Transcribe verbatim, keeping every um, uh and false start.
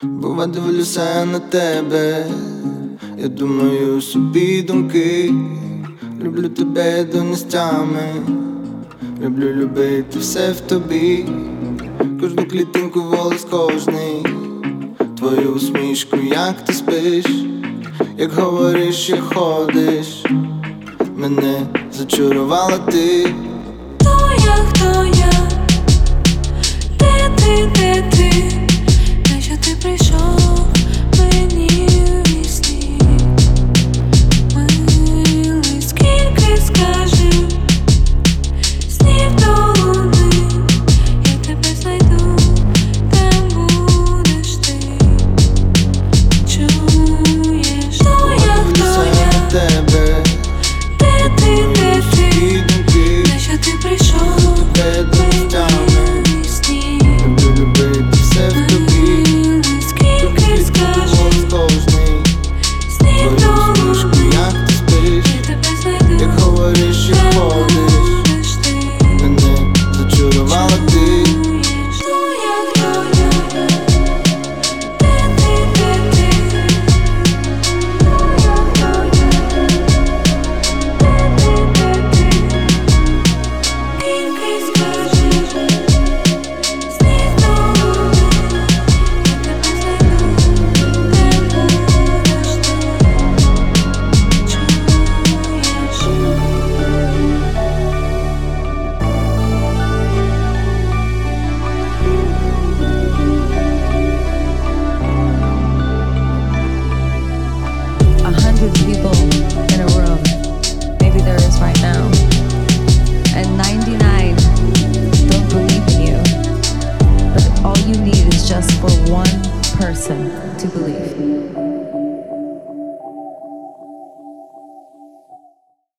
Бува, дивлюся на тебе, я думаю собі думки. Люблю тебе до нестями, люблю любити все в тобі. Кожну клітинку волос кожний, твою усмішку, як ти спиш, як говориш і ходиш, мене зачарувала ти. Хто я, хто я? Де ти, де ти? Нащо ти прийшов мені в сні? Милий, скільки скажи снів до луни, я тебе знайду, там будеш ти. Чуєш? Хто я, хто я? Тебе, де ти, де ти? Нащо ти прийшов мені в сні? люблю любити все в тобі. Скільки скажи Кожний, снів твою до усмішку, луни, як ти спиш, я тебе знайду, як говориш і там ходиш, будеш ти. мене зачарувала ти. Хто я, хто я? Де ти, де ти? Хто я, хто я? Де ти, де ти? Скільки скажи снів до луни, я тебе знайду, там будеш ти. A hundred people in a room, maybe there is right now, and ninety-nine don't believe in you, but all you need is just for one person to believe.